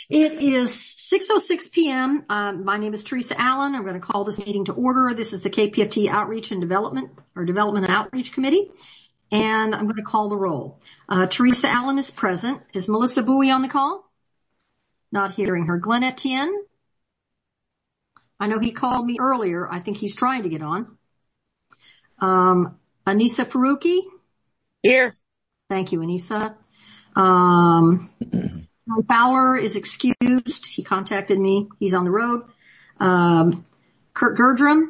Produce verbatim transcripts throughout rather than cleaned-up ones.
It is six oh six p.m. Um, my name is Teresa Allen. I'm going to call this meeting to order. This is the K P F T Outreach and Development, or Development and Outreach Committee, and I'm going to call the roll. Uh, Teresa Allen is present. Is Melissa Bowie on the call? Not hearing her. Glenn Etienne? I know he called me earlier. I think he's trying to get on. Um, Anissa Faruqi? Here. Thank you, Anissa. Um, Tom Fowler is excused. He contacted me. He's on the road. Um, Kurt Gerdrum.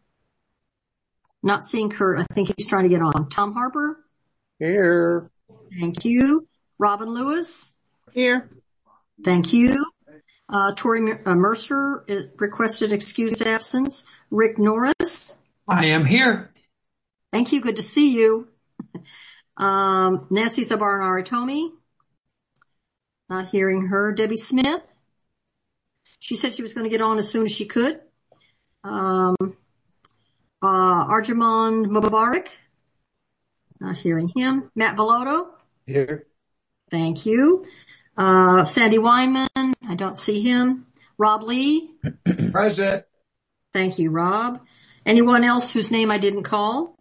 Not seeing Kurt. I think he's trying to get on. Tom Harper. Here. Thank you. Robin Lewis. Here. Thank you. Uh, Tori uh, Mercer uh, requested excused absence. Rick Norris. I am here. Thank you. Good to see you. Um, Nancy Zabarnari-Tomi. Not hearing her. Debbie Smith. She said she was going to get on as soon as she could. Um, uh, Arjumand Mubarak. Not hearing him. Matt Bellotto. Here. Thank you. Uh, Sandy Weinman. I don't see him. Rob Lee. Present. Thank you, Rob. Anyone else whose name I didn't call?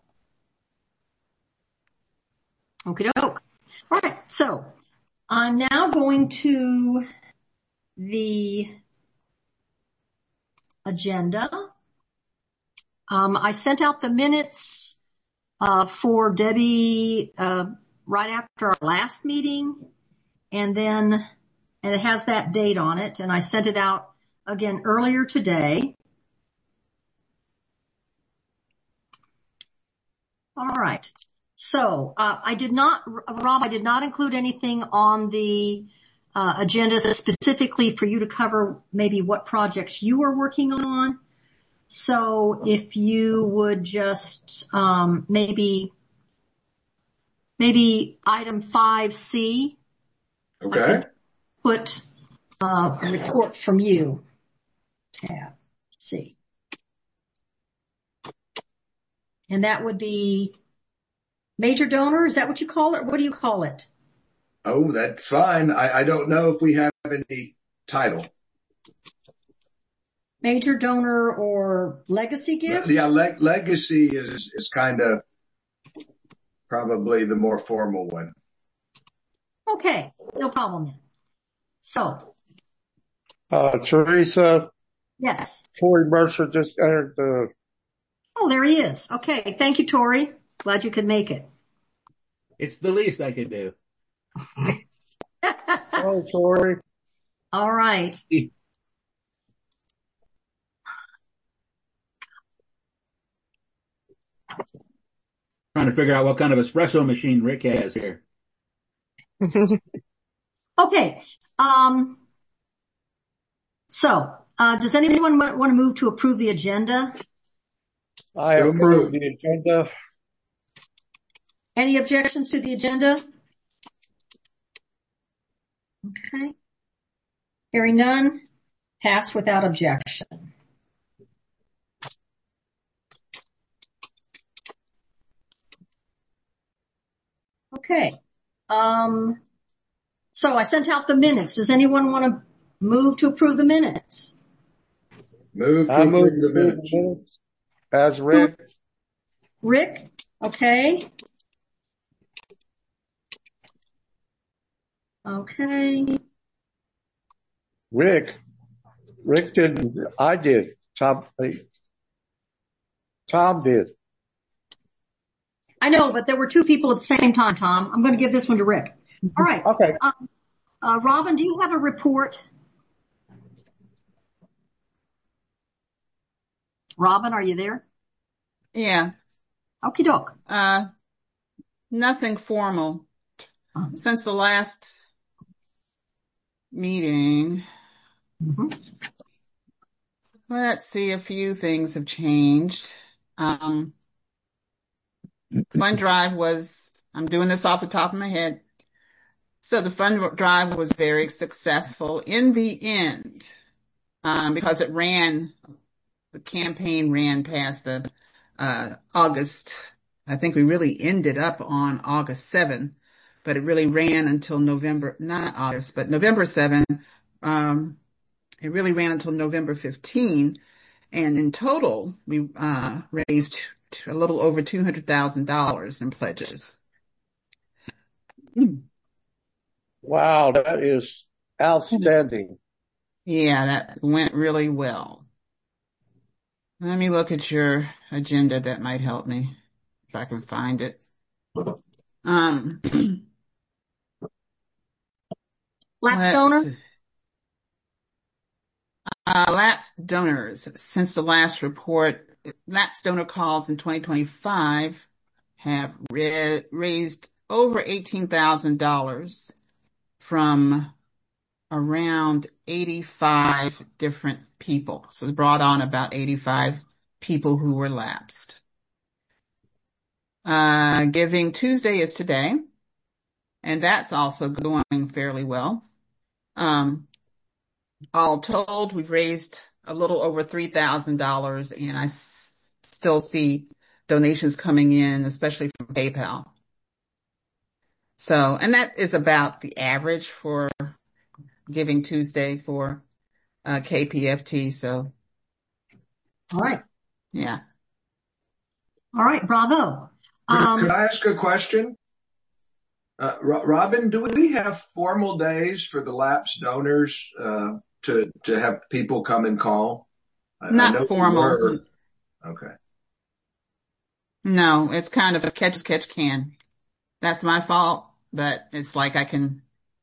Okie doke. All right. So I'm now going to the agenda. Um, I sent out the minutes uh, for Debbie uh, right after our last meeting, and then and it has that date on it, and I sent it out again earlier today. All right. So uh, I did not, Rob, I did not include anything on the uh, agenda specifically for you to cover maybe what projects you are working on. So if you would just um, maybe maybe item five C. Okay. Put uh, a report from you. Tab C. And that would be major donor. Is that what you call it? What do you call it? Oh, that's fine. I, I don't know if we have any title. Major donor or legacy gift? Yeah, le- legacy is, is kind of probably the more formal one. Okay, no problem then. So. Uh, Teresa. Yes. Tori Mercer just entered the. Oh, there he is. Okay. Thank you, Tori. Glad you could make it. It's the least I could do. Oh, Tori. All right. Trying to figure out what kind of espresso machine Rick has here. Okay. Um, so, uh, does anyone want to move to approve the agenda? I approve the agenda. Any objections to the agenda? Okay. Hearing none, passed without objection. Okay. Um, so I sent out the minutes. Does anyone want to move to approve the minutes? Move to I approve move the minutes. minutes as Rick. Rick, okay. Okay. Rick. Rick didn't. I did. Tom. Tom did. I know, but there were two people at the same time, Tom. I'm going to give this one to Rick. All right. Okay. Uh, uh, Robin, do you have a report? Robin, are you there? Yeah. Okie doke. Uh, nothing formal. Uh-huh. Since the last meeting, Mm-hmm. let's see, a few things have changed. Um, fund drive was, I'm doing this off the top of my head. So the fund drive was very successful in the end, um, because it ran, the campaign ran past the, uh, August. I think we really ended up on August seventh, but it really ran until November, not August, but November seventh, um, it really ran until November fifteenth. And in total, we, uh, raised a little over two hundred thousand dollars in pledges. Wow, that is outstanding. Yeah, that went really well. Let me look at your agenda. That might help me if I can find it. Um, Lapsed donor? Uh, lapsed donors. Since the last report, lapsed donor calls in twenty twenty-five have re- raised over eighteen thousand dollars from around eighty-five different people. So they brought on about eighty-five people who were lapsed. Uh, Giving Tuesday is today, and that's also going fairly well. Um, all told, we've raised a little over three thousand dollars, and I s- still see donations coming in, especially from PayPal. So, and that is about the average for Giving Tuesday for uh, K P F T. So, All right. yeah. All right. Bravo. Could, Um, could I ask a question? Uh, Ro- Robin, do we have formal days for the lapsed donors, uh, to, to have people come and call? I, I Not know we formal. were- Okay. No, it's kind of a catch as catch can. That's my fault, but it's like I can,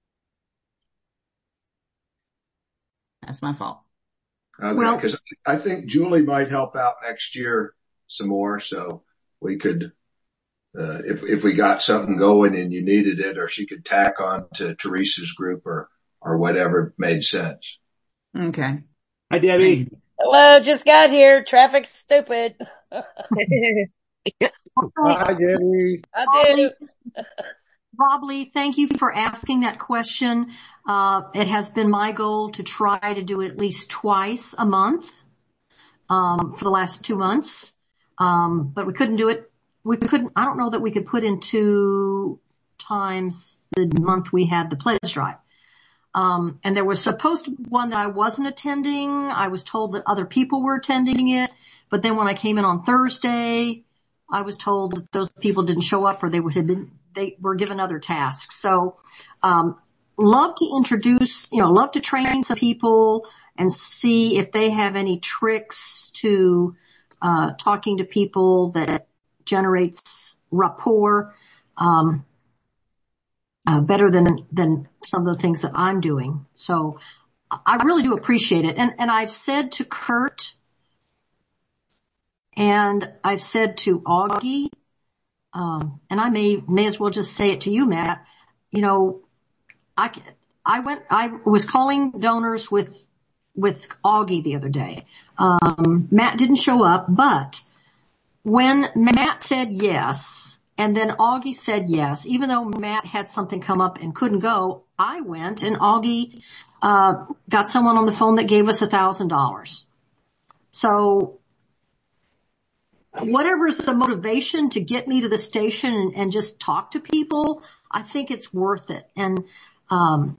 that's my fault. Okay. Well- Cause I think Julie might help out next year some more. So we could, uh, if, if we got something going and you needed it, or she could tack on to Teresa's group or, or whatever made sense. Okay. Hi, Debbie. Hello, just got here. Traffic's stupid. Hi, Debbie. I do. Bob Lee, thank you for asking that question. Uh, it has been my goal to try to do it at least twice a month, um, for the last two months. Um, but we couldn't do it. We couldn't, I don't know that we could put in two times the month we had the pledge drive. Um, and there was supposed to be one that I wasn't attending. I was told that other people were attending it. But then when I came in on Thursday, I was told that those people didn't show up, or they had been, they were given other tasks. So, um, love to introduce, you know, love to train some people and see if they have any tricks to, uh, talking to people that generates rapport, um, uh, better than, than some of the things that I'm doing. So I really do appreciate it. And, and I've said to Kurt, and I've said to Augie, um, and I may, may as well just say it to you, Matt, you know, I, I went, I was calling donors with, with Augie the other day. Um, Matt didn't show up, but when Matt said yes, and then Augie said yes, even though Matt had something come up and couldn't go, I went, and Augie, uh, got someone on the phone that gave us a thousand dollars. So, whatever is the motivation to get me to the station and, and just talk to people, I think it's worth it. And, um,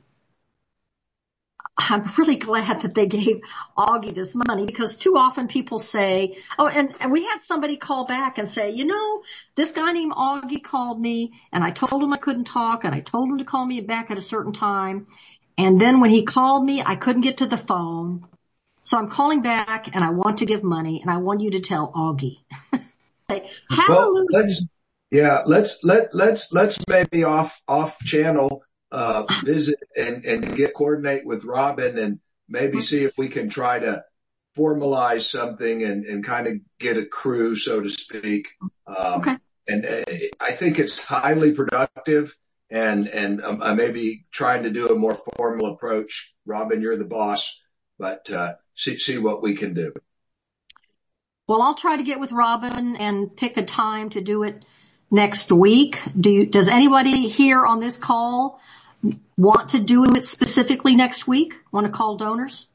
I'm really glad that they gave Augie this money, because too often people say, oh, and, and we had somebody call back and say, you know, this guy named Augie called me and I told him I couldn't talk, and I told him to call me back at a certain time. And then when he called me, I couldn't get to the phone. So I'm calling back and I want to give money, and I want you to tell Augie. Say, hallelujah. Well, let's, yeah, let's, let, let's, let's maybe off, off channel, uh, visit and, and get, coordinate with Robin and maybe see if we can try to formalize something and, and kind of get a crew, so to speak. Um, Okay. and uh, I think it's highly productive, and, and um, I may be trying to do a more formal approach. Robin, you're the boss, but, uh, see, see what we can do. Well, I'll try to get with Robin and pick a time to do it next week. Do you, does anybody here on this call want to do it specifically next week? Want to call donors?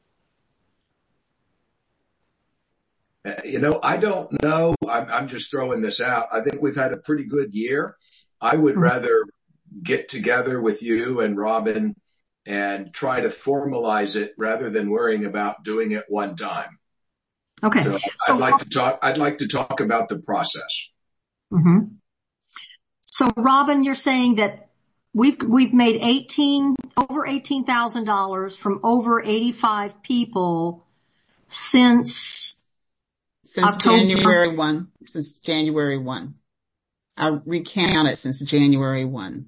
Uh, you know, I don't know. I'm, I'm just throwing this out. I think we've had a pretty good year. I would Mhm. rather get together with you and Robin and try to formalize it rather than worrying about doing it one time. Okay. So, so I'd like to talk, I'd like to talk about the process. Mm-hmm. So Robin, you're saying that we've, we've made eighteen, over eighteen thousand dollars from over eighty-five people since Since October. January first, since January first. I recounted since January first.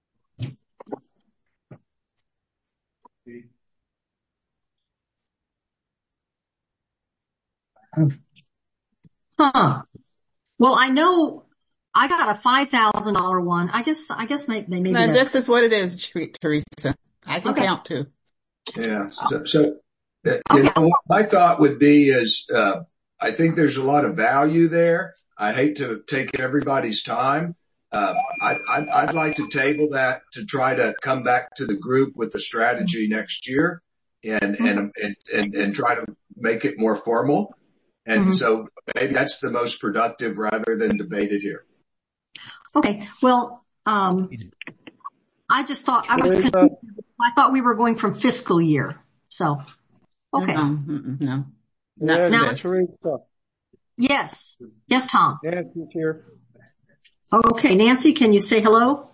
Huh. Well, I know I got a five thousand dollars one. I guess, I guess maybe, maybe No, that's, this is what it is, Teresa. I can Okay. count too. Yeah. So, so uh, you Okay. know, what my thought would be is, uh, I think there's a lot of value there. I hate to take everybody's time. Uh, I, I'd, I'd like to table that to try to come back to the group with a strategy next year and, and, and, and, and try to make it more formal. And Mhm. so maybe that's the most productive rather than debate it here. Okay. Well, um, I just thought I was, Teresa? confused. I thought we were going from fiscal year. So, okay. No, mm-mm, no. Not Yes, Now- this. Teresa. Yes. Yes, Tom. Nancy's here. Okay. Nancy, can you say hello?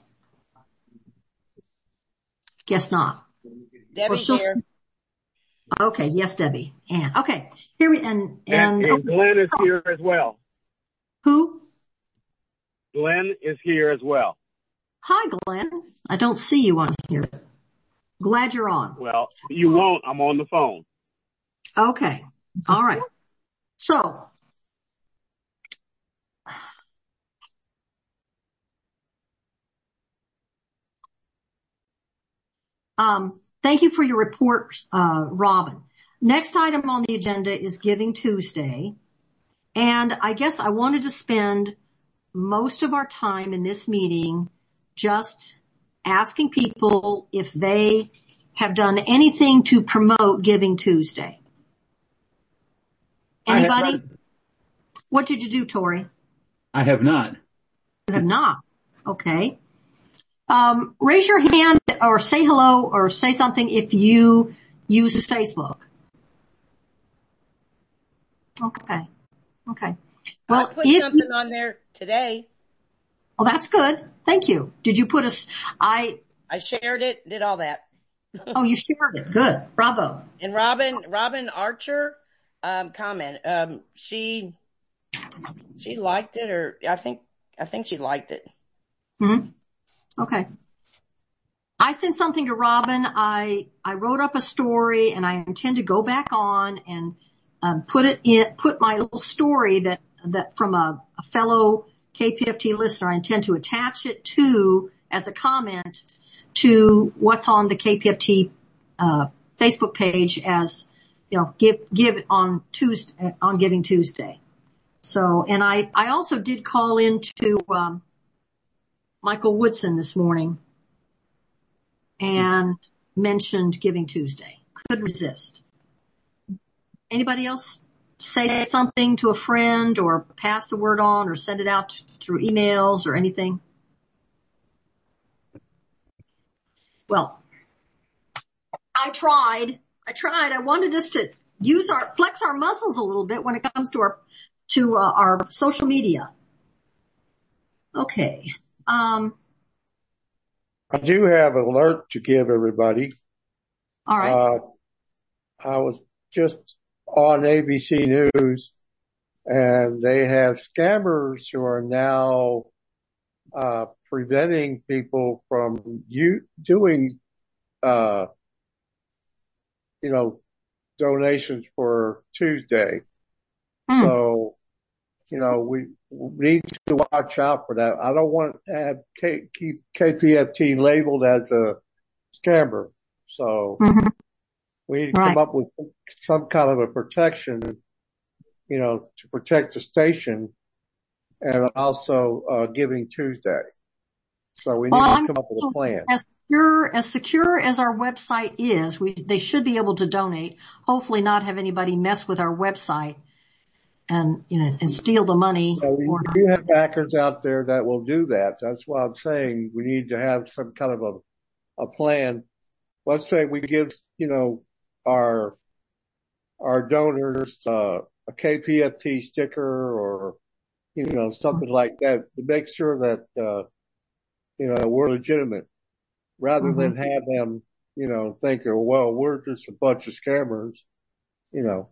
Guess not. Debbie's she'll- here. Okay. Yes, Debbie. And okay. Here we, and, and, And, and Glenn is here as well. who? Glenn is here as well. Hi, Glenn. I don't see you on here. Glad you're on. Well, you won't. I'm on the phone. Okay. All right. So, um, thank you for your report, uh, Robin. Next item on the agenda is Giving Tuesday. And I guess I wanted to spend most of our time in this meeting just asking people if they have done anything to promote Giving Tuesday. I have Anybody? not. What did you do, Tori? I have not. You have not. Okay. Um, raise your hand or say hello or say something if you use Facebook. Okay. Okay. Well, I put if something you, on there today. oh, that's good. Thank you. Did you put a, s- I, I shared it, did all that. oh, you shared it. Good. Bravo. And Robin, Robin Archer, um, comment, um, she, she liked it, or I think, I think she liked it. Hmm. Okay. I sent something to Robin. I, I wrote up a story and I intend to go back on and, um, put it in, put my little story that, that from a, a fellow K P F T listener. I intend to attach it to, as a comment to what's on the K P F T, uh, Facebook page as, you know, give, give it on Tuesday, on Giving Tuesday. So, and I, I also did call into, um, Michael Woodson this morning and mentioned Giving Tuesday. Couldn't resist. Anybody else say something to a friend or pass the word on or send it out through emails or anything? Well, I tried. I tried. I wanted us to use our, flex our muscles a little bit when it comes to our, to uh, our social media. Okay. Um, I do have an alert to give everybody. all right. Uh, I was just on A B C News and they have scammers who are now, uh, preventing people from you doing, uh, you know, donations for Tuesday. Hmm. So, you know, we, we need to watch out for that. I don't want to have K, keep K P F T labeled as a scammer. So Mm-hmm. we need to Right. come up with some kind of a protection, you know, to protect the station and also, uh, Giving Tuesday. So we need Well, to I'm come up with a plan. as secure as secure as our website is. We they should be able to donate. Hopefully, not have anybody mess with our website and you know and steal the money. Yeah, we Or, do have backers out there that will do that. That's why I'm saying we need to have some kind of a, a plan let's say we give, you know, our, our donors, uh, a K P F T sticker or, you know, something like that to make sure that, uh, you know, we're legitimate rather Mm-hmm. than have them, you know, think, well, we're just a bunch of scammers, you know.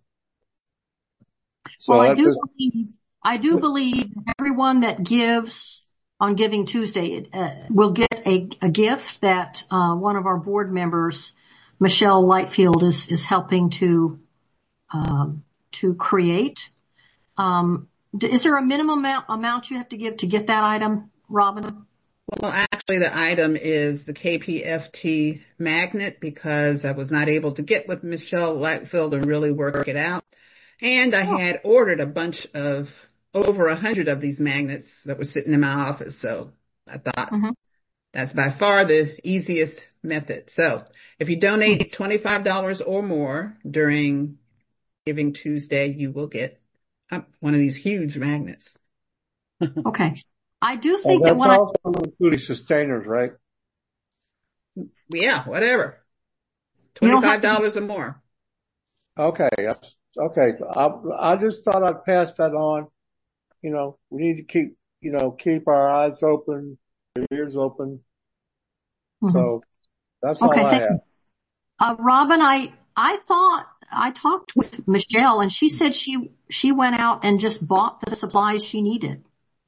So Well, I that's do just, believe, I do believe everyone that gives on Giving Tuesday uh, will get a, a gift that uh, one of our board members, Michelle Lightfield, is is helping to um, to create. Um, d- is there a minimum amount, amount you have to give to get that item, Robin? Well, actually, the item is the K P F T magnet because I was not able to get with Michelle Lightfield and really work it out. And I Oh. had ordered a bunch of, over a hundred of these magnets that were sitting in my office. So I thought Mm-hmm. that's by far the easiest method. So if you donate twenty-five dollars or more during Giving Tuesday, you will get uh, one of these huge magnets. Okay. I do and think that that's when I, also including sustainers, right? Yeah, whatever. you don't have twenty-five to, dollars or more. Okay. that's- Okay. I, I just thought I'd pass that on. You know, we need to keep, you know, keep our eyes open, our ears open. Mhm. So that's Okay, all I thank have. you. Uh, Robin, I, I thought I talked with Michelle and she said she, she went out and just bought the supplies she needed.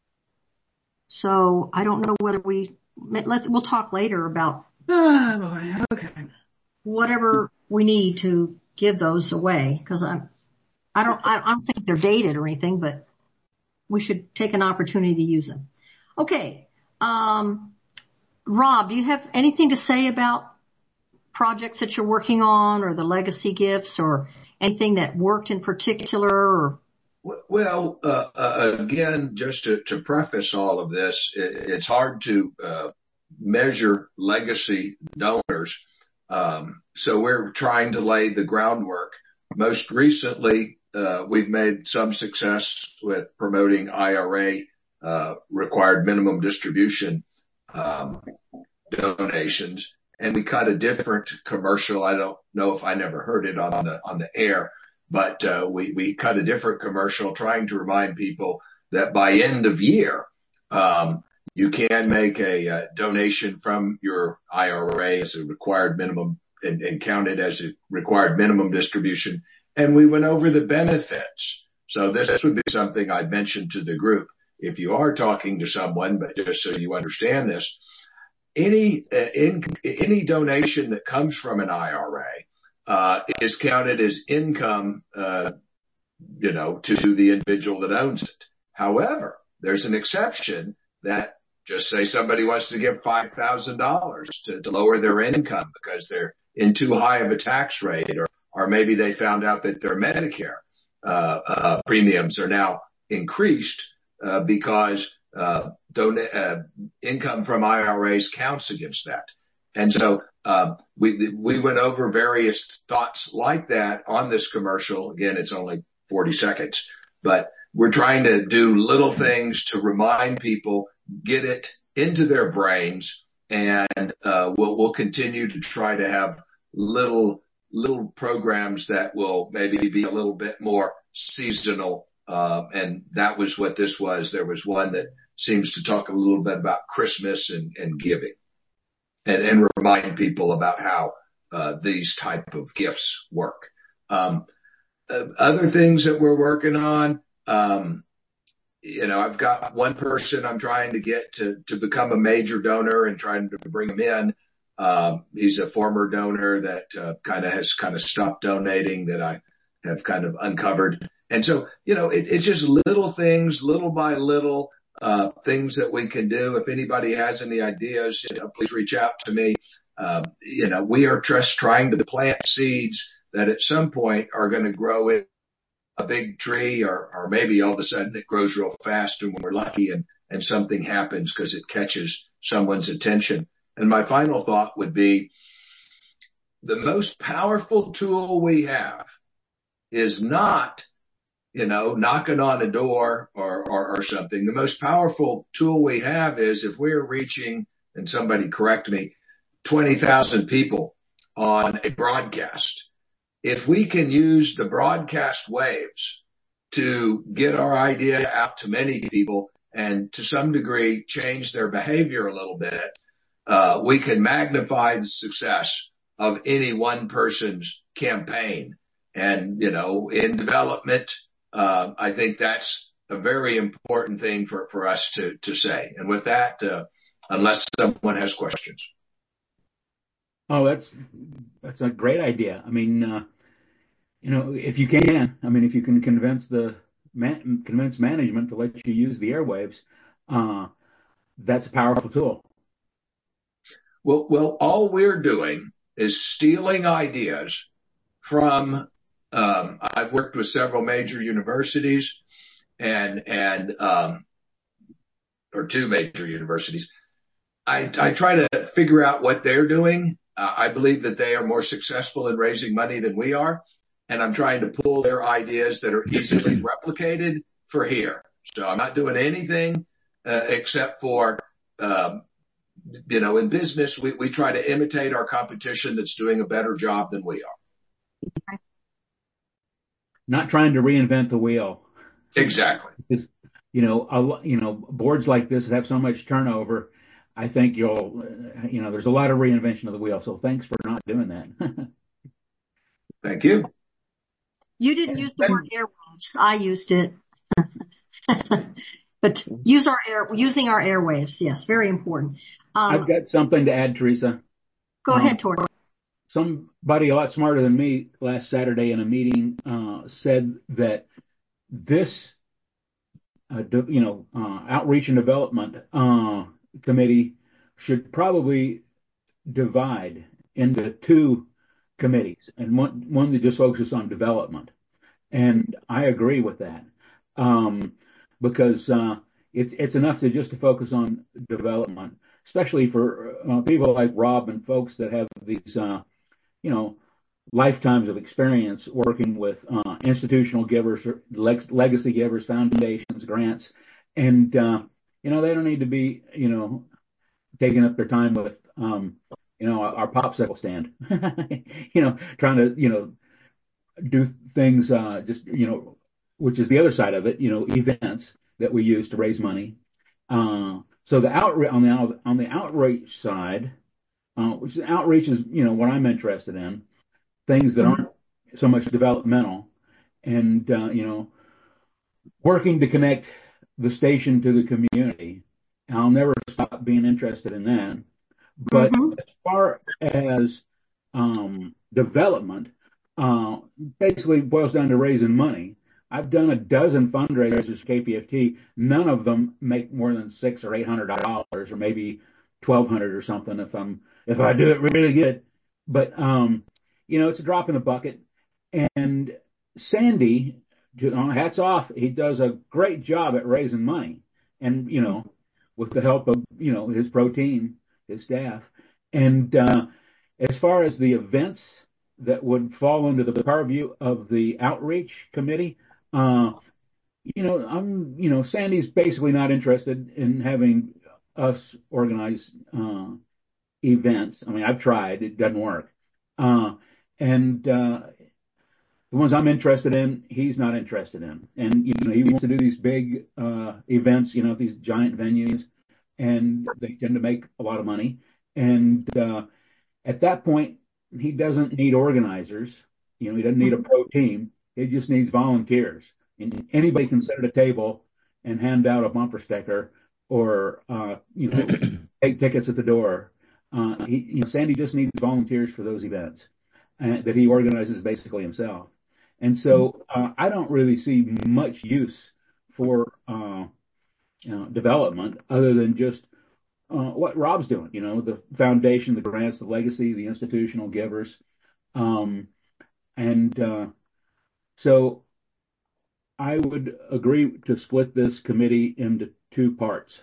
So I don't know whether we, let's, we'll talk later about Oh boy. Okay. whatever we need to give those away. Cause I'm, I don't, I don't think they're dated or anything, but we should take an opportunity to use them. Okay. Um, Rob, do you have anything to say about projects that you're working on or the legacy gifts or anything that worked in particular or? Well, uh, uh, again, just to, to preface all of this, it, it's hard to uh, measure legacy donors. Um, so we're trying to lay the groundwork. Most recently, uh, we've made some success with promoting I R A uh, required minimum distribution um, donations. And we cut a different commercial. I don't know if I never heard it on the on the air, but uh, we we cut a different commercial trying to remind people that by end of year, um, you can make a, uh donation from your I R A as a required minimum and, and count it as a required minimum distribution. And we went over the benefits. So this would be something I'd mention to the group if you are talking to someone, but just so you understand this. Any uh, in, any donation that comes from an I R A uh, is counted as income, uh, you know, to the individual that owns it. However, there's an exception that just say somebody wants to give five thousand dollars to, to lower their income because they're in too high of a tax rate, or or maybe they found out that their Medicare uh, uh, premiums are now increased uh, because Uh, don- uh, income from I R As counts against that. And so, uh, we, we went over various thoughts like that on this commercial. Again, it's only forty seconds, but we're trying to do little things to remind people, get it into their brains, and, uh, we'll, we'll continue to try to have little, little programs that will maybe be a little bit more seasonal. Uh, and that was what this was. There was one that seems to talk a little bit about Christmas and, and giving and, and remind people about how, uh, these type of gifts work. Um, uh, other things that we're working on, um, you know, I've got one person I'm trying to get to, to become a major donor and trying to bring him in. Um, he's a former donor that, uh, kind of has kind of stopped donating that I have kind of uncovered. And so, you know, it, it's just little things, little by little, uh, things that we can do. If anybody has any ideas, you know, please reach out to me. Uh, you know, we are just trying to plant seeds that at some point are going to grow in a big tree, or, or maybe all of a sudden it grows real fast and we're lucky and, and something happens because it catches someone's attention. And my final thought would be the most powerful tool we have is not, you know, knocking on a door or, or, or something. The most powerful tool we have is if we're reaching, and somebody correct me, twenty thousand people on a broadcast. If we can use the broadcast waves to get our idea out to many people and to some degree change their behavior a little bit, uh, we can magnify the success of any one person's campaign. And, you know, in development, uh, I think that's a very important thing for, for us to, to say. And with that, uh, unless someone has questions. Oh, that's, that's a great idea. I mean, uh, you know, if you can, I mean, if you can convince the man, convince management to let you use the airwaves, uh, that's a powerful tool. Well, well, all we're doing is stealing ideas from, um, I've worked with several major universities and, and, um, or two major universities. I, I try to figure out what they're doing. Uh, I believe that they are more successful in raising money than we are. And I'm trying to pull their ideas that are easily replicated for here. So I'm not doing anything, uh, except for, um, you know, in business, we, we try to imitate our competition that's doing a better job than we are. Not trying to reinvent the wheel. Exactly. Because, you know, a, you know, boards like this that have so much turnover, I think you'll, uh, you know, there's a lot of reinvention of the wheel. So thanks for not doing that. Thank you. You didn't use the word airwaves. I used it. But use our air, using our airwaves. Yes, very important. Um, I've got something to add, Teresa. Go um, ahead, Tori. Somebody a lot smarter than me last Saturday in a meeting uh, said that this, uh, de- you know, uh, outreach and development uh, committee should probably divide into two committees, and one one that just focuses on development. And I agree with that, um, because uh, it's it's enough to just to focus on development, especially for uh, people like Rob and folks that have these, uh, you know, lifetimes of experience working with uh, institutional givers, leg- legacy givers, foundations, grants, and uh, you know they don't need to be, you know, taking up their time with, um, you know, our popsicle stand, you know, trying to, you know, do things, uh, just, you know, which is the other side of it, you know, events that we use to raise money. Uh, so the outreach on the, on the outreach side, uh, which is outreach is, you know, what I'm interested in, things that aren't so much developmental and, uh, you know, working to connect the station to the community. I'll never stop being interested in that. But Mm-hmm. as far as um, development, uh, basically boils down to raising money. I've done a dozen fundraisers for K P F T. None of them make more than six or eight hundred dollars, or maybe twelve hundred or something if I'm if I do it really good. But um, you know, it's a drop in the bucket. And Sandy, hats off, he does a great job at raising money, and you know, with the help of you know his pro team, his staff. And uh, as far as the events that would fall under the purview of the outreach committee, uh, you know, I'm, you know, Sandy's basically not interested in having us organize uh, events. I mean, I've tried; it doesn't work. Uh, and uh, the ones I'm interested in, he's not interested in. And you know, he wants to do these big uh, events, you know, these giant venues, and they tend to make a lot of money. And uh, at that point, he doesn't need organizers. You know, he doesn't need a pro team. He just needs volunteers. And anybody can sit at a table and hand out a bumper sticker or, uh, you know, take tickets at the door. Uh, he, you know, Sandy just needs volunteers for those events uh, that he organizes basically himself. And so uh, I don't really see much use for uh, you know, development other than just Uh, what Rob's doing, you know, the foundation, the grants, the legacy, the institutional givers. Um, and uh, so I would agree to split this committee into two parts.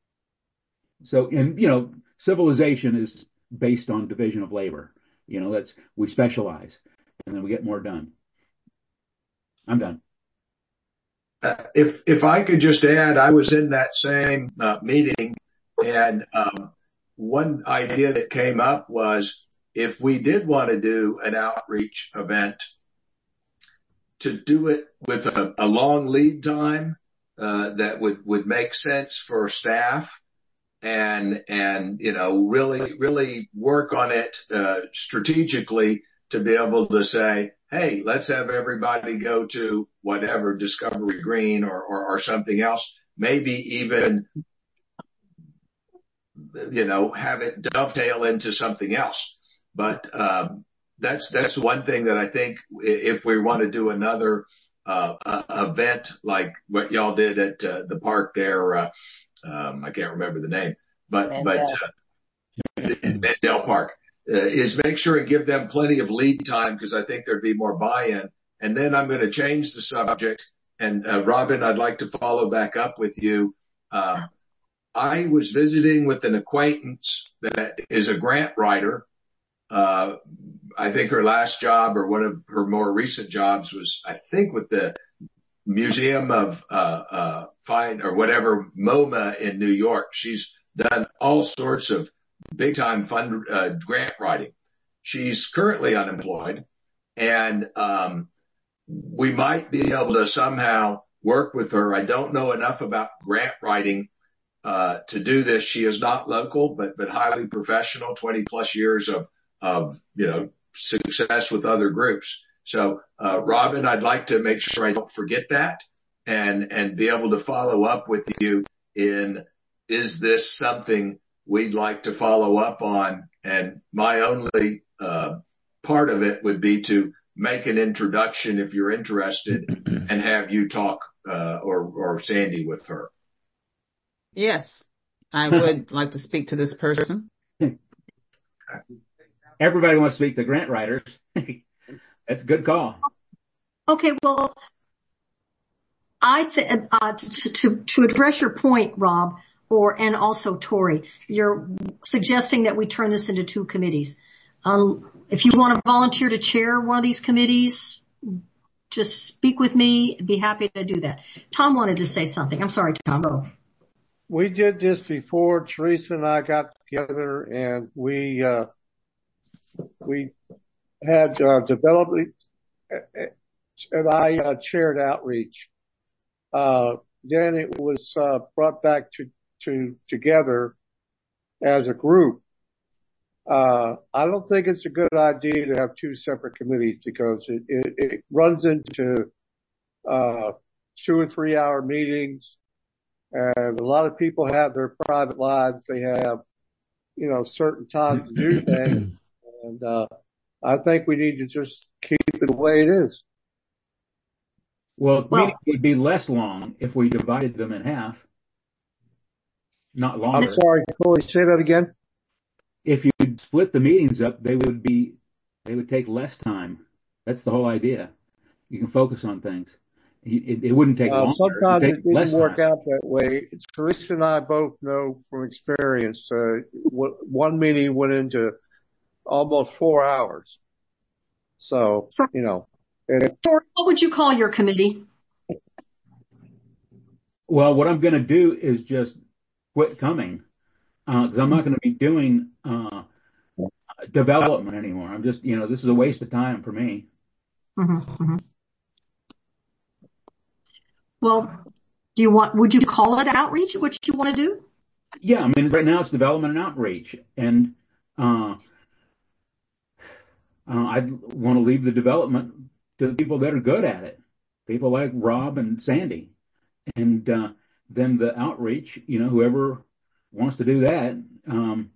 So, and, you know, civilization is based on division of labor. You know, that's, we specialize and then we get more done. I'm done. Uh, if, if I could just add, I was in that same uh, meeting. And um, one idea that came up was if we did want to do an outreach event, to do it with a, a long lead time, uh, that would, would make sense for staff, and, and, you know, really, really work on it, uh, strategically to be able to say, hey, let's have everybody go to whatever, Discovery Green or, or, or something else, maybe even, you know, have it dovetail into something else. But, um, that's, that's one thing that I think if we want to do another, uh, uh event like what y'all did at, uh, the park there, uh, um, I can't remember the name, but, Mandel. but, uh, in Mandel Park, uh, is make sure and give them plenty of lead time, because I think there'd be more buy-in. And then I'm going to change the subject. And, uh, Robin, I'd like to follow back up with you. Uh, I was visiting with an acquaintance that is a grant writer. Uh, I think her last job or one of her more recent jobs was, I think, with the Museum of, uh, uh, Fine or whatever, MoMA in New York. She's done all sorts of big time fund, uh, grant writing. She's currently unemployed, and, um, we might be able to somehow work with her. I don't know enough about grant writing, uh, to do this. She is not local, but, but highly professional, twenty plus years of, of, you know, success with other groups. So, uh, Robin, I'd like to make sure I don't forget that, and, and be able to follow up with you in, is this something we'd like to follow up on? And my only, uh, part of it would be to make an introduction if you're interested and have you talk, uh, or, or Sandy with her. Yes, I would like to speak to this person. Everybody wants to speak to grant writers. That's a good call. Okay, well, I th- uh, to, to to address your point, Rob, or and also Tori, you're suggesting that we turn this into two committees. Um, if you want to volunteer to chair one of these committees, just speak with me. I'd be happy to do that. Tom wanted to say something. I'm sorry, Tom. Go. We did this before. Teresa and I got together, and we uh, we had uh, development, and I uh, chaired outreach. Uh, then it was uh, brought back to to together as a group. Uh, I don't think it's a good idea to have two separate committees, because it, it, it runs into uh, two or three hour meetings. And a lot of people have their private lives. They have, you know, certain times to do things. And, uh, I think we need to just keep it the way it is. Well, Well, meetings would be less long if we divided them in half. Not longer. I'm sorry, Corey, say that again. If you split the meetings up, they would be, they would take less time. That's the whole idea. You can focus on things. It, it wouldn't take Uh, longer. sometimes It'd it take less didn't work time. out that way. It's Teresa and I both know from experience, uh, what, one meeting went into almost four hours. So, So, you know, it, Tori, what would you call your committee? Well, what I'm going to do is just quit coming, because I'm not going to be doing uh, development anymore. I'm just, you know, this is a waste of time for me. Mm-hmm, mm-hmm. Well, do you want, would you call it outreach? What you want to do? Yeah, I mean, right now it's development and outreach, and uh, uh, I want to leave the development to the people that are good at it, people like Rob and Sandy, and uh, then the outreach, you know, whoever wants to do that, um,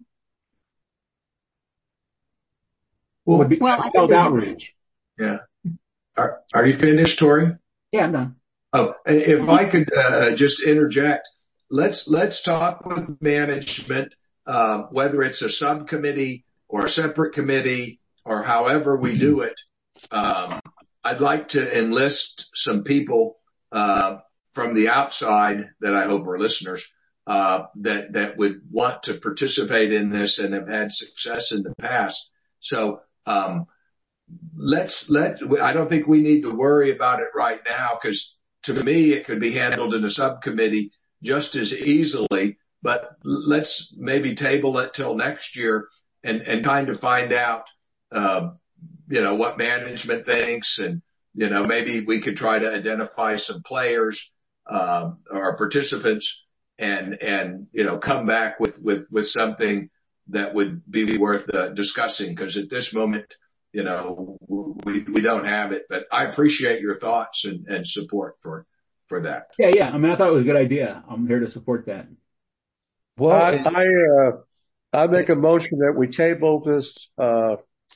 Well, would be Well, I called think outreach. yeah. Are, are you finished, Tori? Yeah, I'm done. Oh, if I could, uh, just interject, let's, let's talk with management, uh, whether it's a subcommittee or a separate committee or however we do it. Um, I'd like to enlist some people, uh, from the outside that I hope are listeners, uh, that, that would want to participate in this and have had success in the past. So, um, let's let, I don't think we need to worry about it right now, because to me, it could be handled in a subcommittee just as easily, but let's maybe table it till next year and, and kind of find out, uh, you know, what management thinks, and, you know, maybe we could try to identify some players, uh, or participants, and, and, you know, come back with, with, with something that would be worth uh, discussing. Cause at this moment, you know, we, we don't have it, but I appreciate your thoughts and, and support for, for that. Yeah, yeah. I mean, I thought it was a good idea. I'm here to support that. Well, I, I, uh, I make a motion that we table this, uh,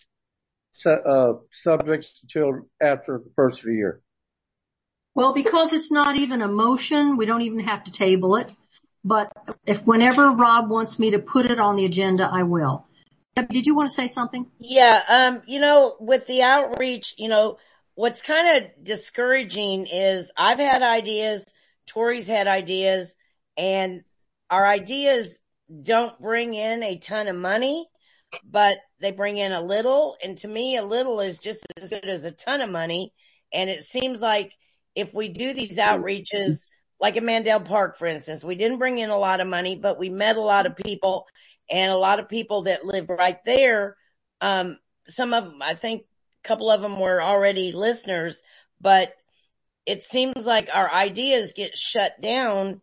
uh, subjects until after the first of the year. Well, because it's not even a motion, we don't even have to table it. But if whenever Rob wants me to put it on the agenda, I will. Did you want to say something? Yeah, um, you know, with the outreach, you know, what's kind of discouraging is I've had ideas, Tori's had ideas, and our ideas don't bring in a ton of money, but they bring in a little. And to me, a little is just as good as a ton of money. And it seems like if we do these outreaches, like at Mandel Park, for instance, we didn't bring in a lot of money, but we met a lot of people, and a lot of people that live right there. Um, some of them, I think a couple of them were already listeners, but it seems like our ideas get shut down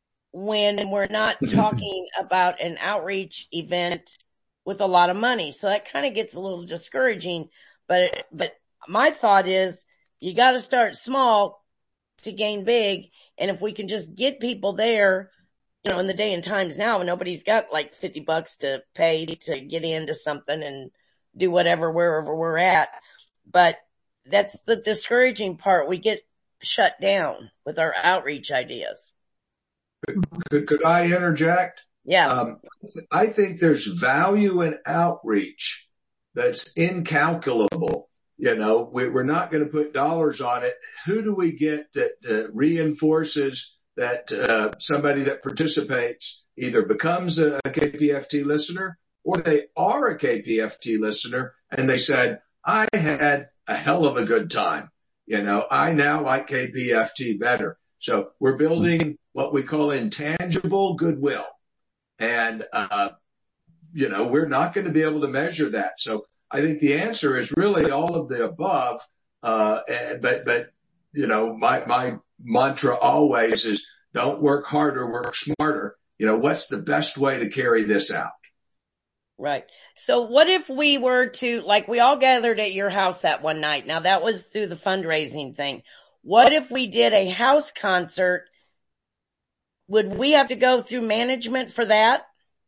when we're not talking about an outreach event with a lot of money. So that kind of gets a little discouraging, but, but my thought is you got to start small to gain big. And if we can just get people there, you know, in the day and times now, nobody's got like fifty bucks to pay to get into something and do whatever wherever we're at. But that's the discouraging part. We get shut down with our outreach ideas. Could, could I interject? Yeah. Um, I think there's value in outreach that's incalculable. You know, we, we're not going to put dollars on it. Who do we get that uh, reinforces that uh, somebody that participates either becomes a, a K P F T listener, or they are a K P F T listener and they said, I had a hell of a good time. You know, I now like K P F T better. So we're building what we call intangible goodwill. And, uh, you know, we're not going to be able to measure that. So I think the answer is really all of the above. Uh, but, but, you know, my, my mantra always is don't work harder, work smarter. You know, what's the best way to carry this out? Right. So what if we were to, like, we all gathered at your house that one night. Now that was through the fundraising thing. What if we did a house concert? Would we have to go through management for that?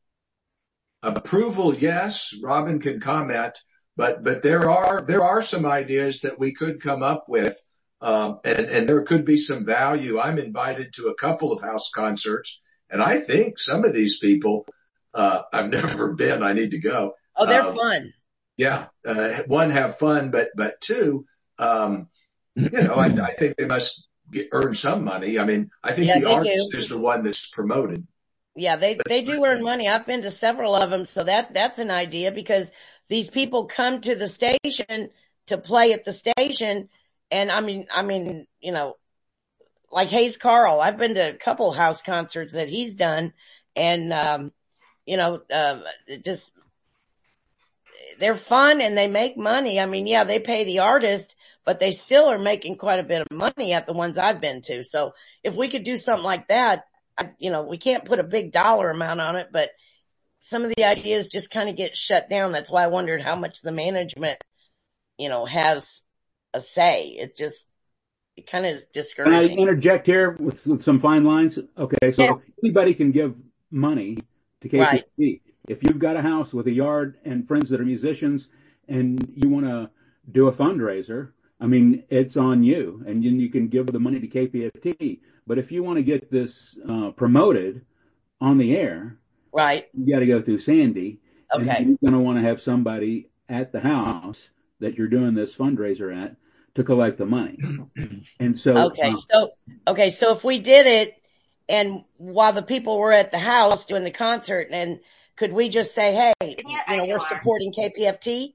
Approval, yes. Robin can comment, but, but there are, there are some ideas that we could come up with. Um, and, and there could be some value. I'm invited to a couple of house concerts, and I think some of these people, uh, I've never been, I need to go. Oh, they're um, fun. Yeah. Uh, one, have fun, but, but two, um, you know, I, I think they must get, earn some money. I mean, I think Yeah, the they artist do. is the one that's promoted. Yeah, they, they do earn money. I've been to several of them. So that, that's an idea, because these people come to the station to play at the station. And I mean, I mean, you know, like Hayes Carl, I've been to a couple house concerts that he's done, and, um, you know, uh, it just, they're fun and they make money. I mean, yeah, they pay the artist, but they still are making quite a bit of money at the ones I've been to. So if we could do something like that, I, you know, we can't put a big dollar amount on it, but some of the ideas just kind of get shut down. That's why I wondered how much the management, you know, has a say. It just, it kind of is discouraging. Can I interject here with, with some fine lines? Okay, so Yes. anybody can give money to K P F T. Right. If you've got a house with a yard and friends that are musicians and you want to do a fundraiser, I mean, it's on you, and then you can give the money to K P F T. But if you want to get this uh, promoted on the air, Right. you got to go through Sandy. Okay. And you're going to want to have somebody at the house that you're doing this fundraiser at to collect the money. And so, Okay. uh, So, okay. So if we did it, and while the people were at the house doing the concert, and could we just say, hey, you know, we're supporting K P F T?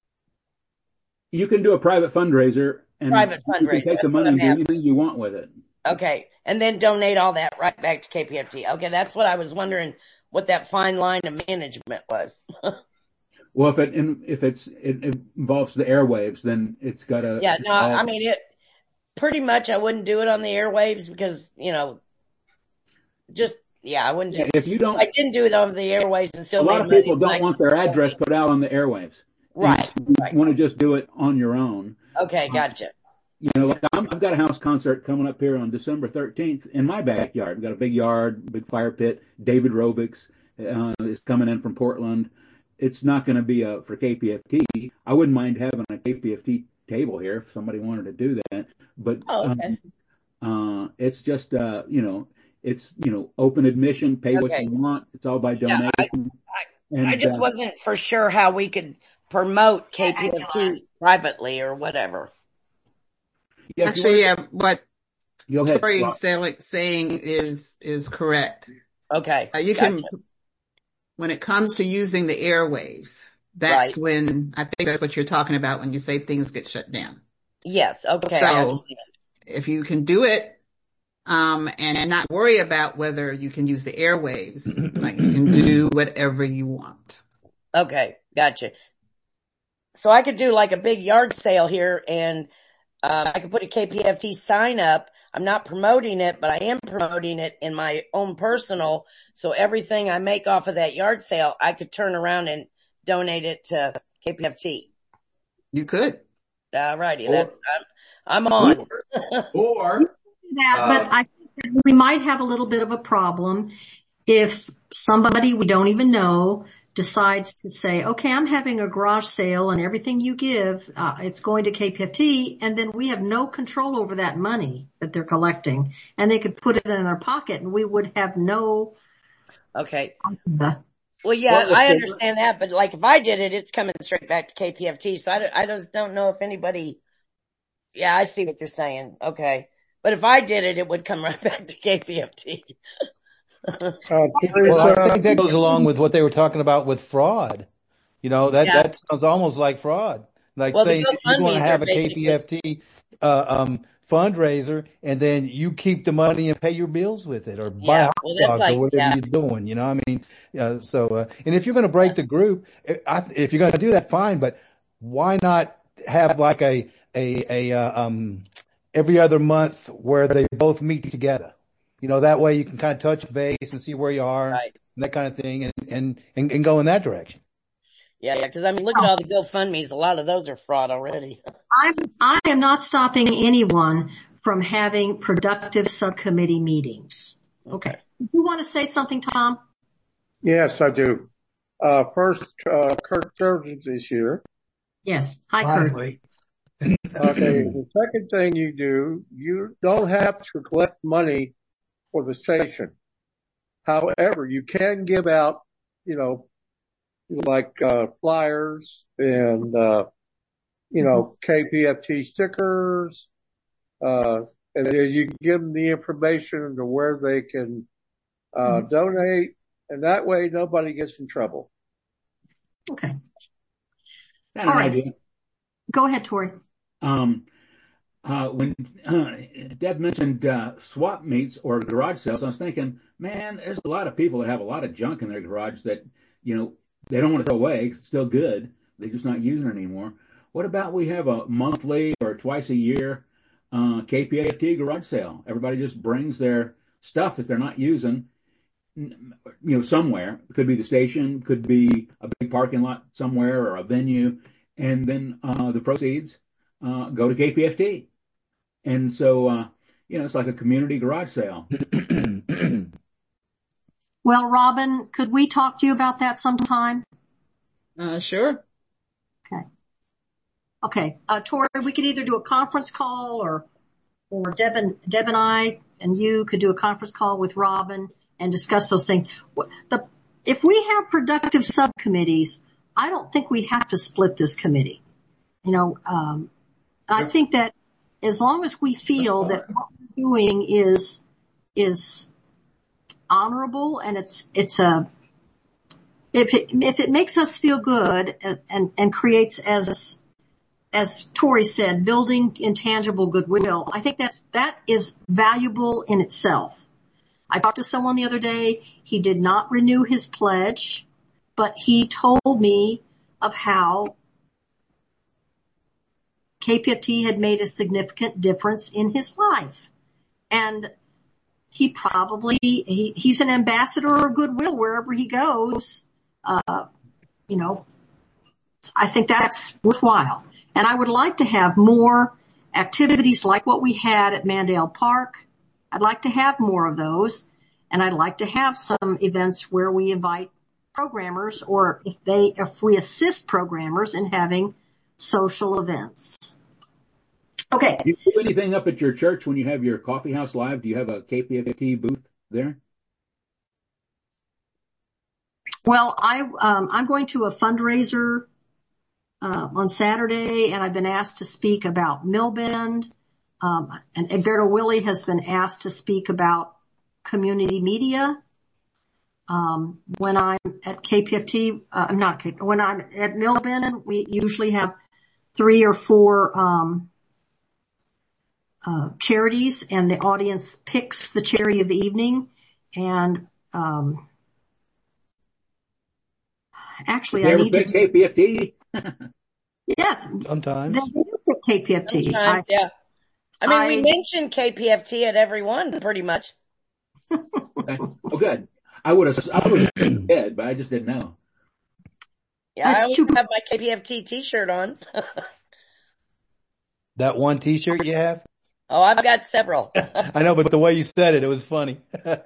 you can do a private fundraiser and Private you can fundraiser, take the that's what money and do I'm anything you want with it. Okay. And then donate all that right back to K P F T. Okay. That's what I was wondering, what that fine line of management was. Well, if it if it's it, it involves the airwaves, then it's got to. Yeah, no, I mean it. Pretty much, I wouldn't do it on the airwaves because you know, just yeah, I wouldn't do. Yeah, if you don't, I didn't do it on the airwaves and still. A lot made of people money. don't want their address put out on the airwaves. Right. You right. want to just do it on your own. Okay, gotcha. You know, like I'm, I've got a house concert coming up here on December thirteenth in my backyard. We've got a big yard, big fire pit. David Robics uh, is coming in from Portland. It's not going to be a, for K P F T. I wouldn't mind having a K P F T table here if somebody wanted to do that. But oh, okay. um, uh, it's just, uh, you know, it's, you know, open admission, pay what okay. you want. It's all by donation. Yeah, I, I, and, I just uh, wasn't for sure how we could promote K P F T privately or whatever. Yeah, Actually, yeah, what ahead, Tori is saying is, is correct. Okay. Uh, you gotcha. can, when it comes to using the airwaves, that's right. when, I think that's what you're talking about when you say things get shut down. Yes. Okay. So if you can do it, um, and, and not worry about whether you can use the airwaves, like you can do whatever you want. Okay. Gotcha. So I could do like a big yard sale here and, uh, I could put a K P F T sign up. I'm not promoting it, but I am promoting it in my own personal. So everything I make off of that yard sale, I could turn around and donate it to K P F T. You could. All righty. That's, I'm, I'm on. Or, that, uh, but I think that we might have a little bit of a problem if somebody we don't even know decides to say, okay, I'm having a garage sale and everything you give, uh, it's going to K P F T, and then we have no control over that money that they're collecting, and they could put it in their pocket and we would have no. Okay. Uh, well, yeah, I understand that, but like if I did it, it's coming straight back to K P F T, so I, I just don't know if anybody, yeah, I see what you're saying. Okay. But if I did it, it would come right back to K P F T. Uh, well, I think that goes along with what they were talking about with fraud. You know, that, yeah. that sounds almost like fraud. Like well, saying you're going to have a K P F T, uh, um, fundraiser and then you keep the money and pay your bills with it or buy yeah. hot well, dogs like, or whatever yeah. you're doing. You know, I mean, uh, so, uh, and if you're going to break the group, I, if you're going to do that, fine, but why not have like a, a, a, uh, um, every other month where they both meet together? You know, that way you can kind of touch base and see where you are right. and that kind of thing and, and, and, and go in that direction. Yeah, yeah, because I mean, look at all the GoFundMe's. A lot of those are fraud already. I'm, I am not stopping anyone from having productive subcommittee meetings. Okay. You want to say something, Tom? Yes, I do. Uh, first, uh, Kurt Surgeons is here. Yes. Hi, Finally. Kurt. Okay. The second thing you do, you don't have to collect money for the station. However, you can give out, you know, like, uh, flyers and, uh, you know, K P F T stickers, uh, and then you can give them the information to where they can, uh, mm-hmm. donate, and that way nobody gets in trouble. Okay. All right. Idea. Go ahead, Tori. Um, uh, when, uh, Deb mentioned, uh, swap meets or garage sales, I was thinking, man, there's a lot of people that have a lot of junk in their garage that, you know, they don't want to throw away. It's still good. They're just not using it anymore. What about we have a monthly or twice a year uh, K P F T garage sale? Everybody just brings their stuff that they're not using, you know, somewhere. It could be the station, could be a big parking lot somewhere or a venue, and then uh, the proceeds uh, go to K P F T. And so, uh, you know, it's like a community garage sale. Well, Robin, could we talk to you about that sometime? Uh, sure. Okay. Okay. Uh, Tori, we could either do a conference call or, or Deb and, Deb and I and you could do a conference call with Robin and discuss those things. The, if we have productive subcommittees, I don't think we have to split this committee. You know, um, I think that as long as we feel that what we're doing is, is honorable and it's, it's a, if it, if it makes us feel good and, and, and creates, as, as Tori said, building intangible goodwill, I think that's, that is valuable in itself. I talked to someone the other day. He did not renew his pledge, but he told me, of how K P F T had made a significant difference in his life. And he probably, he, he's an ambassador of goodwill wherever he goes. Uh, you know, I think that's worthwhile. And I would like to have more activities like what we had at Mandale Park. I'd like to have more of those. And I'd like to have some events where we invite programmers, or if they, if we assist programmers in having social events. Okay. Do you do anything up at your church when you have your coffee house live? Do you have a K P F T booth there? Well, I, um, I'm going to a fundraiser, uh, on Saturday, and I've been asked to speak about Millbend. Um, and Egberto Willie has been asked to speak about community media. Um, when I'm at K P F T, uh, I'm not, when I'm at Millbend, we usually have three or four, um, Uh, charities, and the audience picks the charity of the evening. And um, actually, I need to K P F T. Yes, sometimes they do pick K P F T. Sometimes, I, yeah. I mean, I, we mentioned K P F T at every one, pretty much. Okay. Oh, good. I would have, I would have said, but I just didn't know. Yeah, That's I always too- have my K P F T T-shirt on. that one T-shirt you have. Oh, I've got several. I know, but the way you said it, it was funny. Well,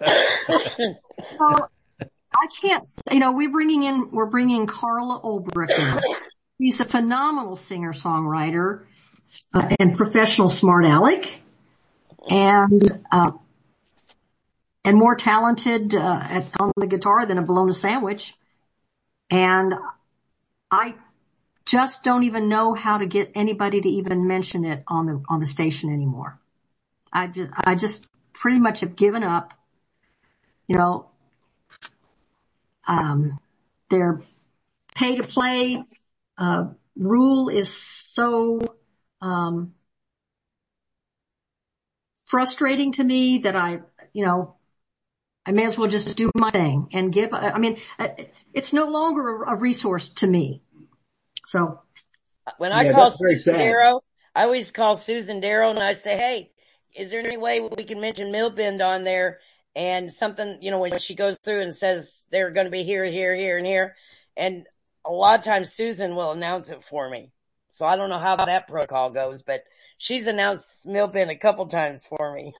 I can't, you know, we're bringing in, we're bringing Carla Ulbrich in. She's a phenomenal singer-songwriter uh, and professional smart aleck, and, uh, and more talented, uh, at, on the guitar than a bologna sandwich. And I just don't even know how to get anybody to even mention it on the, on the station anymore. I just, I just pretty much have given up. You know, um, their pay to play, uh, rule is so, um, frustrating to me that I, you know, I may as well just do my thing and give, I mean, it's no longer a resource to me. So when I Yeah, call that's very Susan sad. Darrow, I always call Susan Darrow and I say, hey, is there any way we can mention Millbend on there? And something, you know, when she goes through and says they're going to be here, here, here, and here. And a lot of times Susan will announce it for me. So I don't know how that protocol goes, but she's announced Millbend a couple times for me.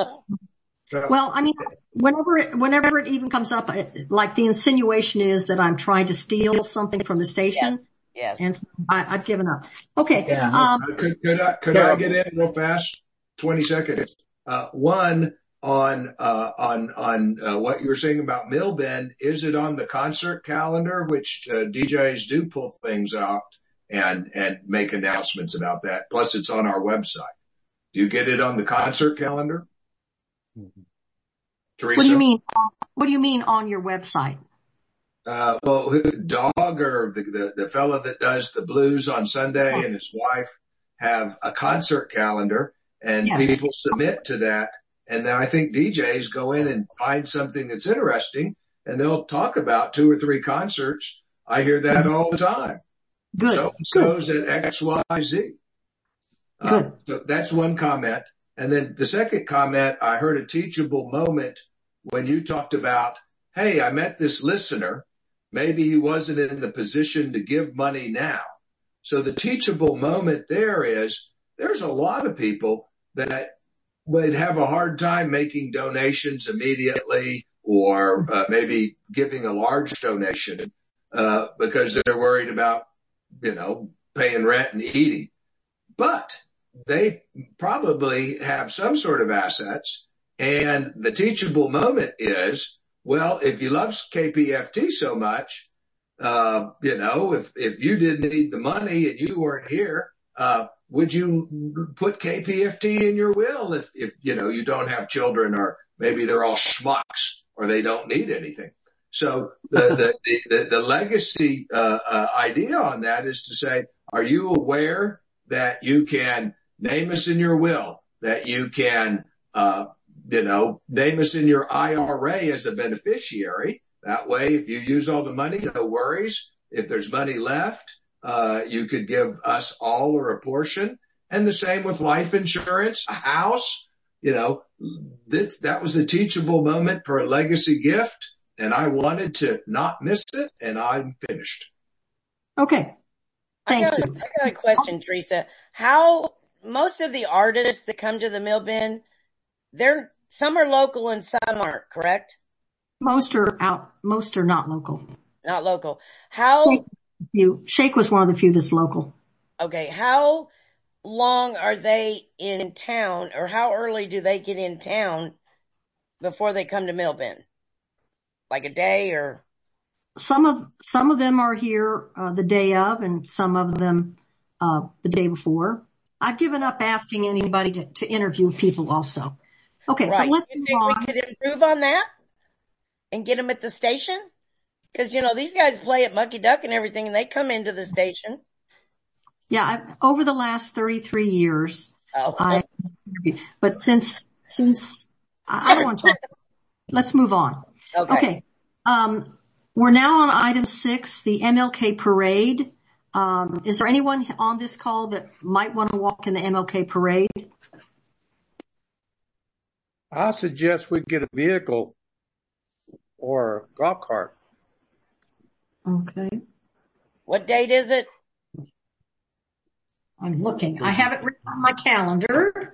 Well, I mean, whenever it, whenever it even comes up, it, like the insinuation is that I'm trying to steal something from the station. Yes. And so I, I've given up. Okay. Yeah. Um, Uh, could, could I, could I get in real fast? twenty seconds. Uh, one on, uh, on, on, uh, what you were saying about Millbend. Is it on the concert calendar, which, uh, D Js do pull things out and, and make announcements about that? Plus it's on our website. Do you get it on the concert calendar? Teresa? what do you mean? What do you mean on your website? Uh, well, who- Dog or the, the, the fella that does the blues on Sunday and his wife have a concert calendar, and Yes. people submit to that. And then I think D Js go in and find something that's interesting, and they'll talk about two or three concerts. I hear that all the time. Good. So and so's at X Y Z. Uh, Good. so that's one comment. And then the second comment, I heard a teachable moment when you talked about, hey, I met this listener. Maybe he wasn't in the position to give money now. So the teachable moment there is there's a lot of people that would have a hard time making donations immediately, or uh, maybe giving a large donation, uh, because they're worried about, you know, paying rent and eating. But they probably have some sort of assets. And the teachable moment is, well, if you love K P F T so much, uh, you know, if, if you didn't need the money and you weren't here, uh, would you put K P F T in your will if, if, you know, you don't have children, or maybe they're all schmucks or they don't need anything? So the, the, the, the legacy, uh, uh, idea on that is to say, are you aware that you can name us in your will, that you can, uh, you know, name us in your I R A as a beneficiary? That way, if you use all the money, no worries. If there's money left, uh, you could give us all or a portion. And the same with life insurance, a house, you know, that, that was a teachable moment for a legacy gift. And I wanted to not miss it, and I'm finished. Okay. Thank I got, you. a, I got a question, Teresa. How most of the artists that come to the Mill Bin, they're some are local and some aren't, correct? Most are out. Most are not local. Not local. How? You Shake was one of the few that's local. Okay. How long are they in town, or how early do they get in town before they come to Mill Bin? Like a day, or? Some of some of them are here uh, the day of, and some of them uh, the day before. I've given up asking anybody to, to interview people also. Okay, right. but let's you move think on. we could improve on that and get them at the station? Because, you know, these guys play at Mucky Duck and everything, and they come into the station. Yeah, I've, over the last thirty-three years, oh. I but since since I don't want to talk. Let's move on. Okay. Okay. Um, we're now on item six, the M L K parade. Um, is there anyone on this call that might want to walk in the M L K parade? I suggest we get a vehicle or a golf cart. Okay. What date is it? I'm looking. I have it written on my calendar.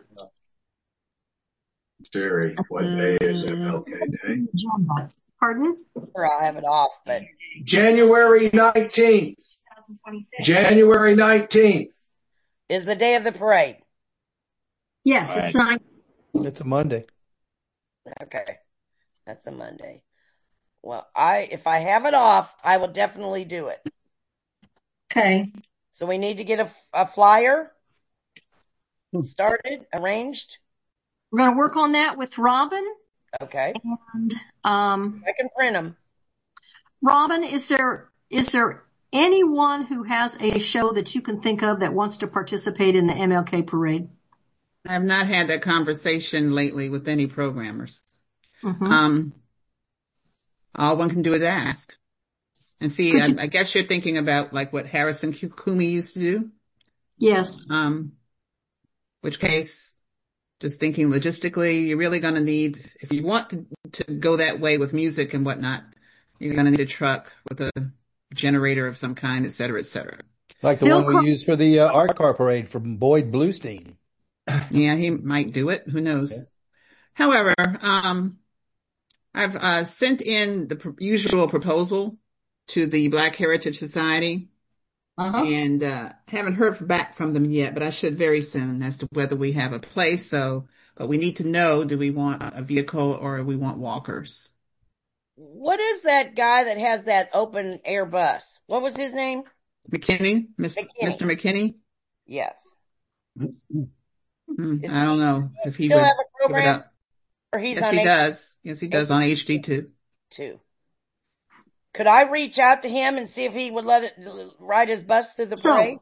Siri, what day is M L K Day? Pardon? Or I'll have it off, but. January nineteenth. January nineteenth. Is the day of the parade. Yes, All it's right. nine. It's a Monday. Okay. That's a Monday. Well, I, if I have it off, I will definitely do it. Okay. So we need to get a, a flyer started, arranged. We're going to work on that with Robin. Okay. And, um, I can print them. Robin, is there, is there anyone who has a show that you can think of that wants to participate in the M L K parade? I have not had that conversation lately with any programmers. Mm-hmm. Um, all one can do is ask and see. I, I guess you're thinking about like what Harrison Kumi used to do. Yes. Um, which case, just thinking logistically, you're really going to need, if you want to, to go that way with music and whatnot, you're going to need a truck with a generator of some kind, et cetera, et cetera. Like the Bill one we Car- used for the uh, art car parade from Boyd Bluestein. Yeah, he might do it. Who knows? Yeah. However, um, I've uh, sent in the pr- usual proposal to the Black Heritage Society. Uh-huh. And uh haven't heard back from them yet, but I should very soon as to whether we have a place. So, but we need to know, do we want a vehicle or do we want walkers? What is that guy that has that open air bus? What was his name? McKinney? Mister McKinney. Mister McKinney? Yes. Mm, I don't know if he still would have a program? give it up. Or he's yes, on he H- does. Yes, he does on H D two. Two. Could I reach out to him and see if he would let it ride his bus through the parade?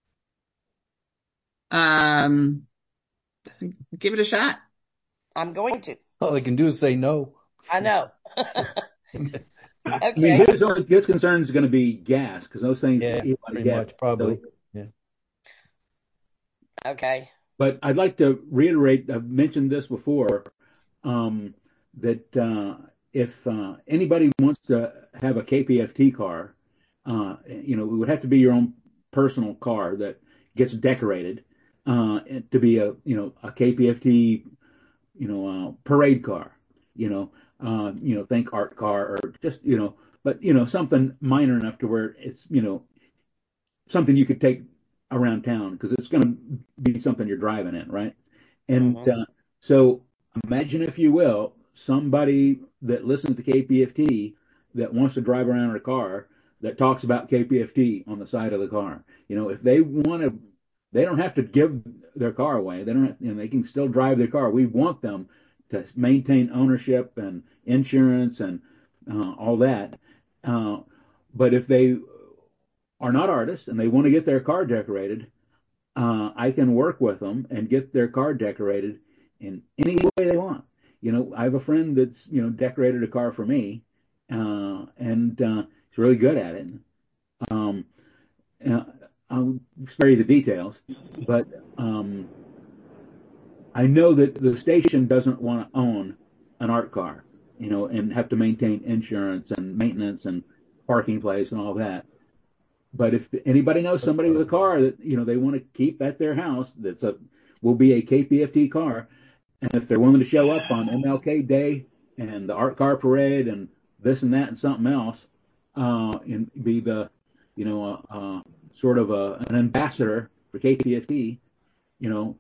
So, um, give it a shot. I'm going to. All they can do is say no. I know. Okay. I mean, his, only, his concern is going to be gas, because those things. Yeah, pretty gas, much, probably. so. Yeah. Okay. But I'd like to reiterate, I've mentioned this before, um, that uh, if uh, anybody wants to have a K P F T car, uh, you know, it would have to be your own personal car that gets decorated uh, to be a, you know, a K P F T, you know, uh, parade car, you know, uh, you know, think art car or just, you know, but, you know, something minor enough to where it's, you know, something you could take around town because it's going to be something you're driving in, right? And mm-hmm. uh, so imagine, if you will, somebody that listens to K P F T that wants to drive around in a car that talks about K P F T on the side of the car. You know, if they want to, they don't have to give their car away. They don't, have, you know, they can still drive their car. We want them to maintain ownership and insurance and uh, all that. Uh, but if they are not artists and they want to get their car decorated, uh, I can work with them and get their car decorated in any way they want. You know, I have a friend that's, you know, decorated a car for me, uh, and uh, he's really good at it. uh, I'll spare you the details, but um, I know that the station doesn't want to own an art car, you know, and have to maintain insurance and maintenance and parking place and all that. But if anybody knows somebody with a car that, you know, they want to keep at their house, that's a, will be a K P F T car. And if they're willing to show up on M L K Day and the art car parade and this and that and something else, uh, and be the, you know, uh, uh sort of a, an ambassador for K P F T, you know,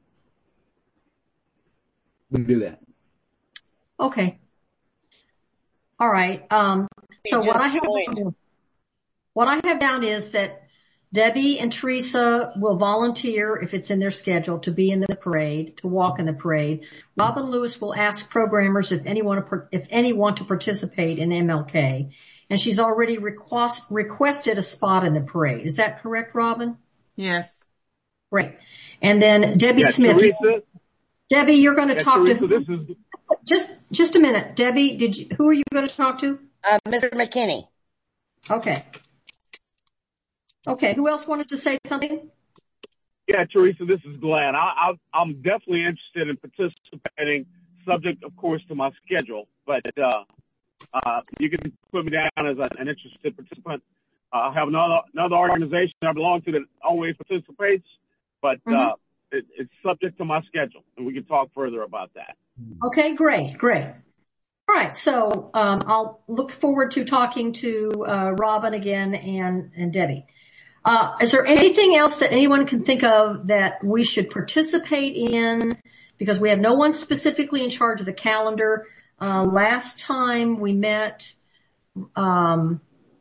we can do that. Okay. All right. Um, so what I have down, what I have down is that Debbie and Teresa will volunteer if it's in their schedule to be in the parade, to walk in the parade. Robin Lewis will ask programmers if anyone if any want to participate in M L K, and she's already request, requested a spot in the parade. Is that correct, Robin? Yes. Great. And then Debbie yeah, Smith. Teresa, Debbie, you're going to yeah, talk Teresa, to this is just just a minute. Debbie, did you, who are you going to talk to? Uh, Mister McKinney. Okay. Okay. Who else wanted to say something? Yeah, Teresa, this is Glenn. I, I, I'm definitely interested in participating, subject, of course, to my schedule. But uh, uh, you can put me down as an, an interested participant. Uh, I have another another organization I belong to that always participates, but mm-hmm. uh, it, it's subject to my schedule, and we can talk further about that. Okay, great, great. All right, so um, I'll look forward to talking to uh, Robin again and, and Debbie. Uh, is there anything else that anyone can think of that we should participate in? Because we have no one specifically in charge of the calendar. Uh, last time we met, um,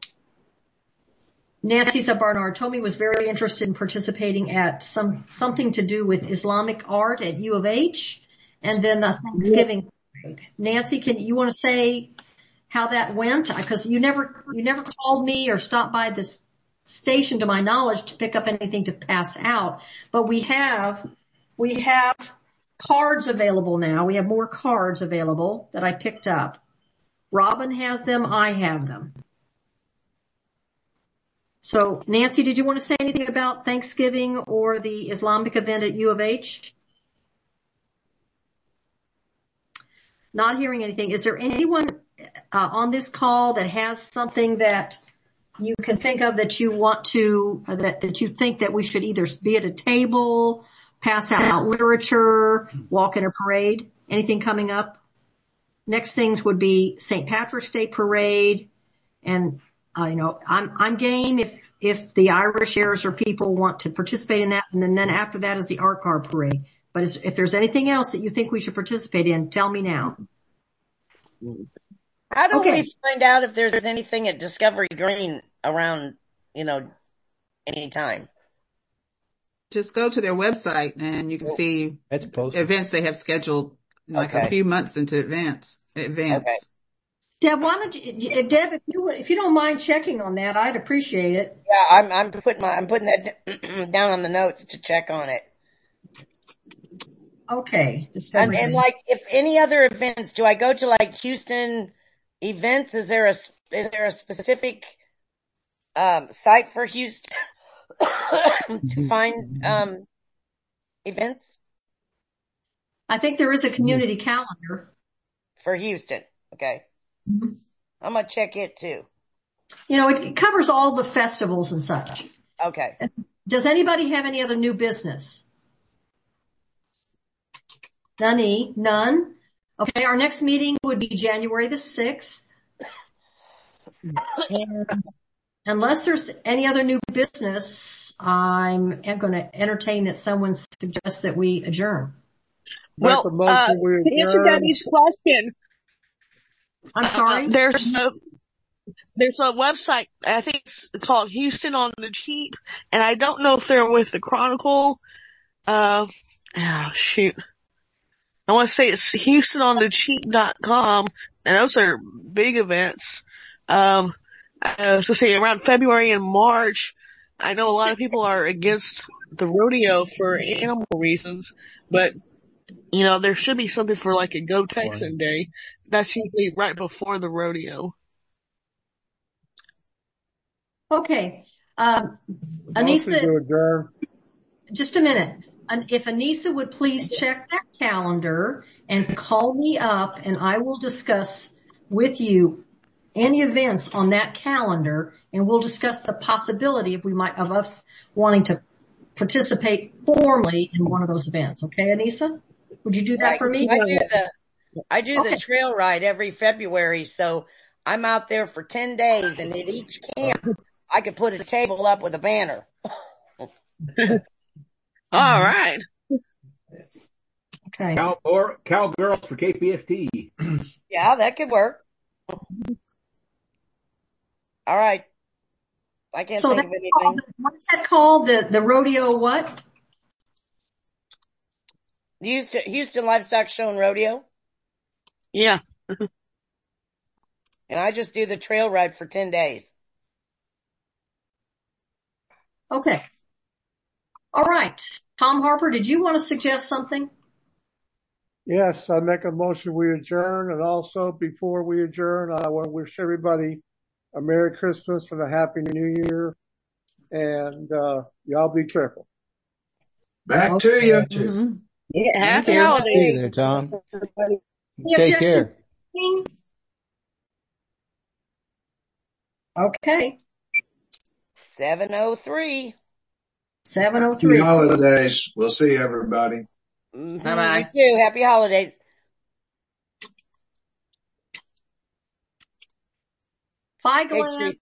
Nancy Zabarnar-Tomi was very interested in participating at some something to do with Islamic art at U of H, and then the Thanksgiving parade. Nancy, can you want to say how that went? Because you never you never called me or stopped by this station, to my knowledge, to pick up anything to pass out. But we have we have cards available now. We have more cards available that I picked up. Robin has them. I have them. So, Nancy, did you want to say anything about Thanksgiving or the Islamic event at U of H? Not hearing anything. Is there anyone uh, on this call that has something that you can think of that you want to, uh, that, that you think that we should either be at a table, pass out literature, walk in a parade? Anything coming up? Next things would be Saint Patrick's Day parade, and Uh, you know, I'm, I'm game if, if the Irish heirs or people want to participate in that. And then, then after that is the art car parade. But is, if there's anything else that you think we should participate in, tell me now. How do Okay. we find out if there's anything at Discovery Green around, you know, anytime? Just go to their website and you can see That's posted. events they have scheduled like Okay. a few months into advance. advance. Okay. Deb, why don't you, Deb, if you would, if you don't mind checking on that, I'd appreciate it. Yeah, I'm, I'm putting my, I'm putting that down on the notes to check on it. Okay. And, Discovery and Green. like, if any other events, do I go to like Houston events? Is there a, is there a specific, um, site for Houston to find, um, events I think there is a community calendar. for Houston? Okay. I'm gonna check it too. You know, it, it covers all the festivals and such. Okay. Does anybody have any other new business? None. None. Okay, our next meeting would be January the sixth. And unless there's any other new business, I'm going to entertain that someone suggests that we adjourn. Make a Well, motion, uh, we to answer adjourn. Debbie's question, I'm sorry? uh, there's a, there's a website, I think it's called Houston on the Cheap, and I don't know if they're with the Chronicle. Uh, oh, shoot. I want to say it's Houston on the cheap dot com, and those are big events. Um, uh, so say around February and March, I know a lot of people are against the rodeo for animal reasons, but you know, there should be something for like a Go Texan Day. That's usually right before the rodeo. Okay. Um, Motion Anissa, to adjourn. just a minute. And if Anissa would please check that calendar and call me up, and I will discuss with you any events on that calendar, and we'll discuss the possibility if we might of us wanting to participate formally in one of those events. Okay, Anissa? Would you do that Right. for me? I do the I do Okay. the trail ride every February, so I'm out there for ten days, and at each camp I could put a table up with a banner. All right. Okay. Cow or cowgirls for K P F T. Yeah, that could work. All right. I can't So think that's of anything. called, what's that called? The the rodeo what? Houston, Houston Livestock Show and Rodeo, Yeah. and I just do the trail ride for ten days. Okay. All right. Tom Harper, did you want to suggest something? Yes, I make a motion we adjourn, and also before we adjourn, I want to wish everybody a Merry Christmas and a Happy New Year, and uh y'all be careful. Back to you. Mhm. Yeah, Thank happy you. See you holidays. there, Tom. Any Take objection? care. Okay. seven oh three. seven oh Happy three. holidays. We'll see everybody. Mm-hmm. Bye-bye. You too. Happy holidays. Bye, Hey, Glenn. Tree.